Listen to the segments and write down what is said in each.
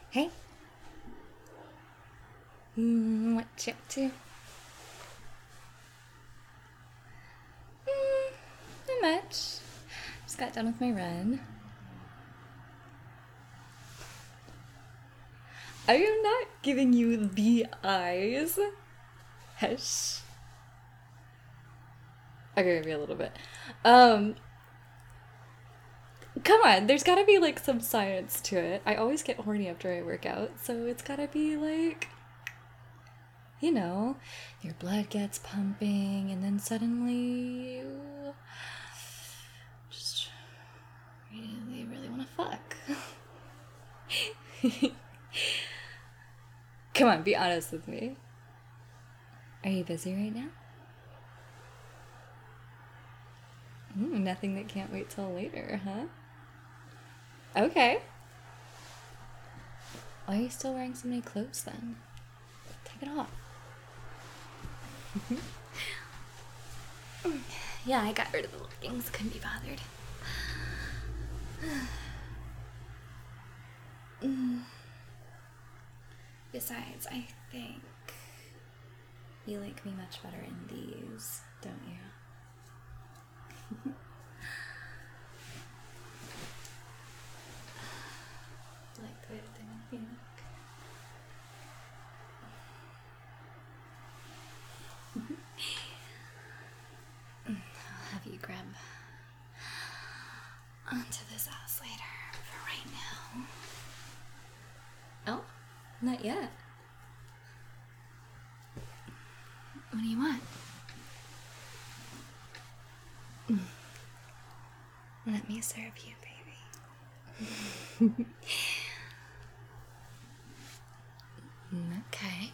Hey. What you up to? Not much. Just got done with my run. I am not giving you the eyes. Hush. Okay, maybe a little bit. Come on, there's gotta be like some science to it. I always get horny after I work out, so it's gotta be like, your blood gets pumping, and then suddenly you just really, really want to fuck. Come on, be honest with me. Are you busy right now? Nothing that can't wait till later, huh? Okay. Why are you still wearing so many clothes then? Take it off. Yeah, I got rid of the leggings. Couldn't be bothered. Besides, I think you like me much better in these, don't you? Like the way that they make me look. I'll have you grab onto this ass later. For right now. Oh, not yet. What do you want? Let me serve you, baby. Okay.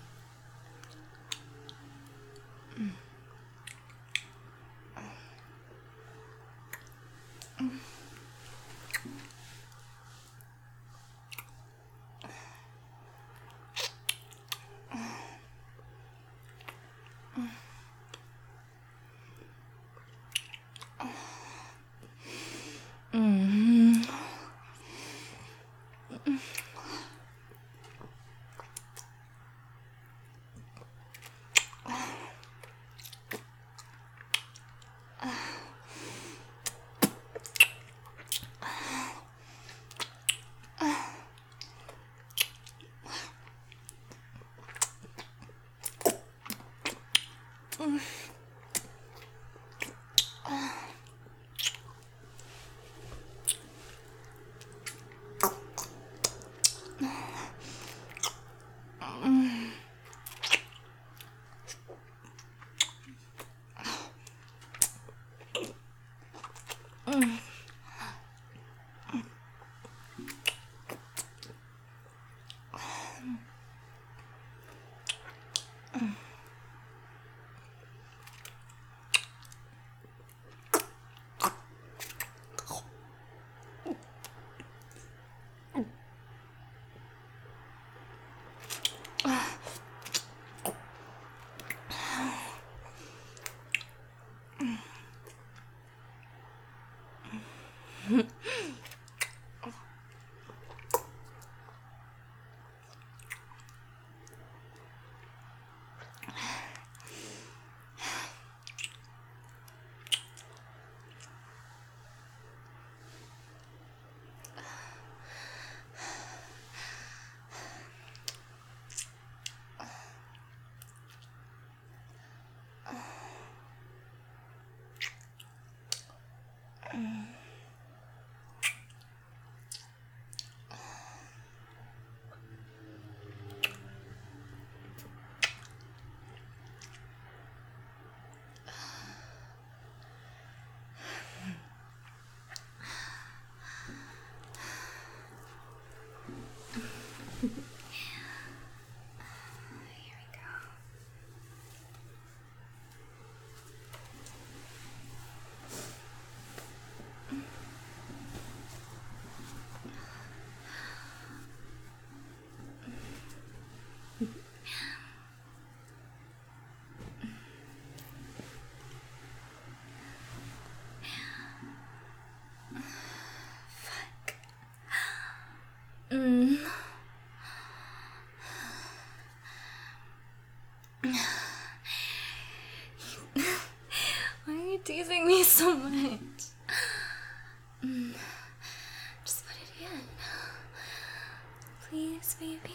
Yes, baby.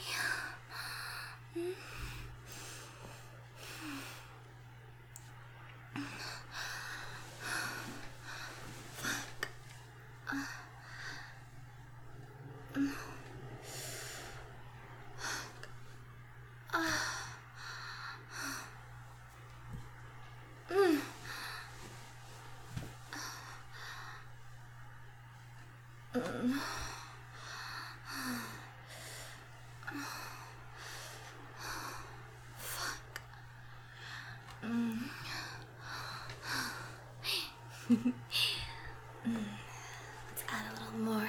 Let's add a little more.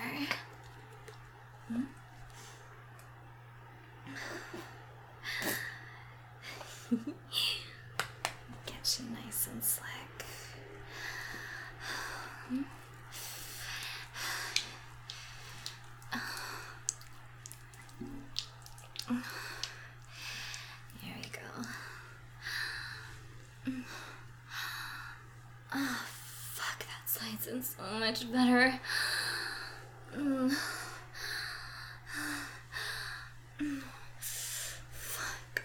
Get you nice and slick. There we go. Oh, fuck, that slides in so much better. Fuck.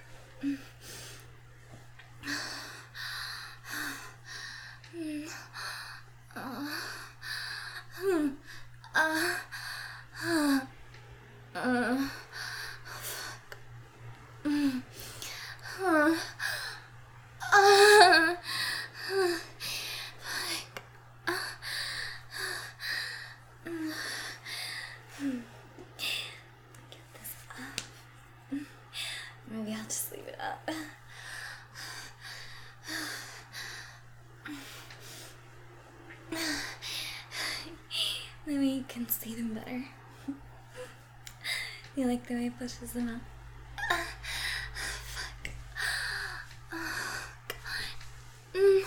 Maybe I'll just leave it up. Maybe you can see them better. You like the way it pushes them up? Fuck. Oh, God.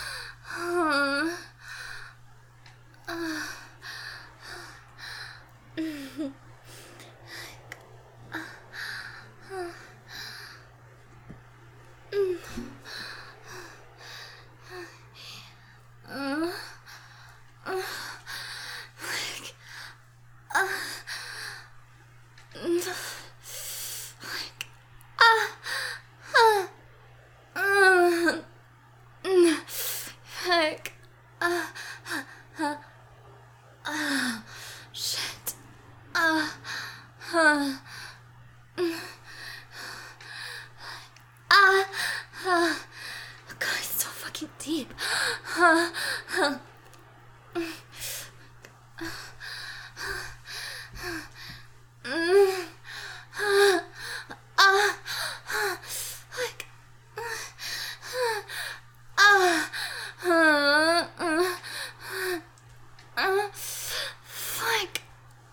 Shit. God, it's so fucking deep. Fuck.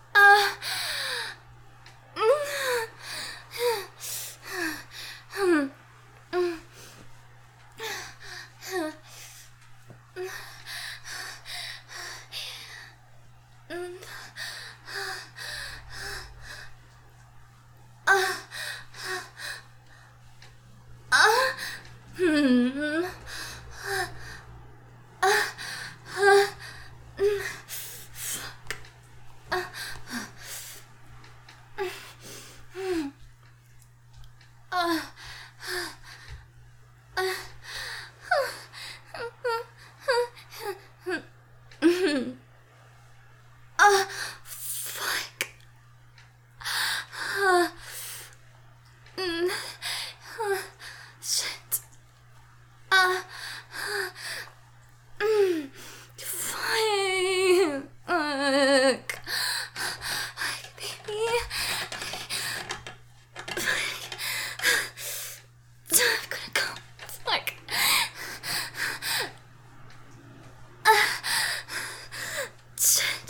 Fuck. Shit. Fuck. Baby. I'm gonna go. Fuck. Shit.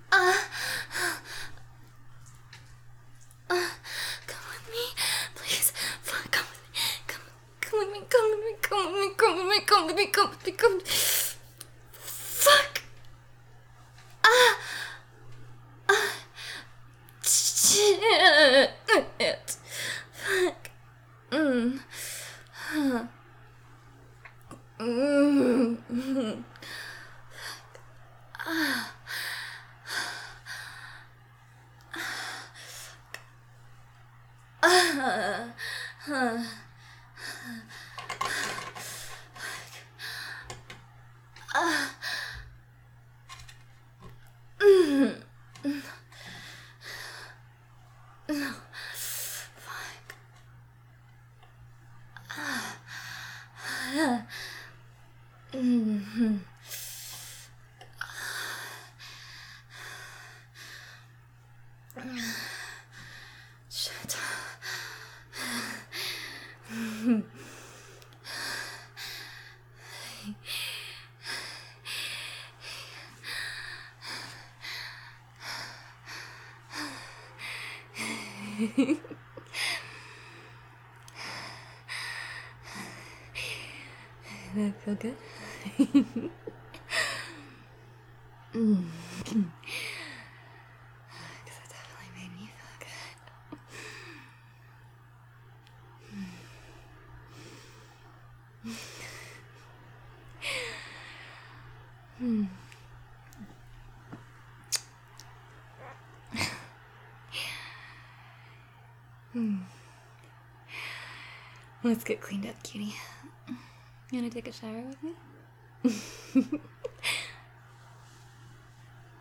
Come with me, please. Fuck, come with me. Come with me. Come with me. Come with me. Come with me. Come with me. Come with me. Come with me. Fuck. Shit. Fuck. Shut up. That feel good? Because it definitely made me feel good. Let's get cleaned up, cutie. You wanna take a shower with me?